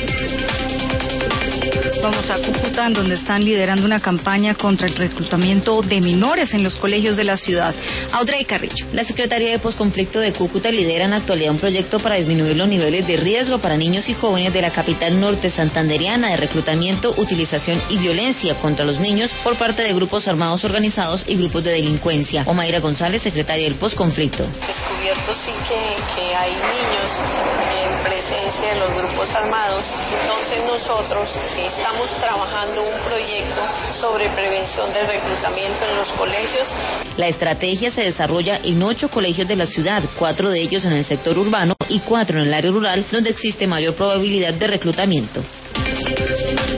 Vamos a Cúcuta, donde están liderando una campaña contra el reclutamiento de menores en los colegios de la ciudad. Audrey Carrillo. La Secretaría de Posconflicto de Cúcuta lidera en la actualidad un proyecto para disminuir los niveles de riesgo para niños y jóvenes de la capital norte santandereana de reclutamiento, utilización y violencia contra los niños por parte de grupos armados organizados y grupos de delincuencia. Omaira González, secretaria del Posconflicto. Descubierto sí que hay niños en presencia de los grupos armados, entonces nosotros estamos trabajando un proyecto sobre prevención del reclutamiento en los colegios. La estrategia se desarrolla en 8 colegios de la ciudad, 4 de ellos en el sector urbano y 4 en el área rural, donde existe mayor probabilidad de reclutamiento.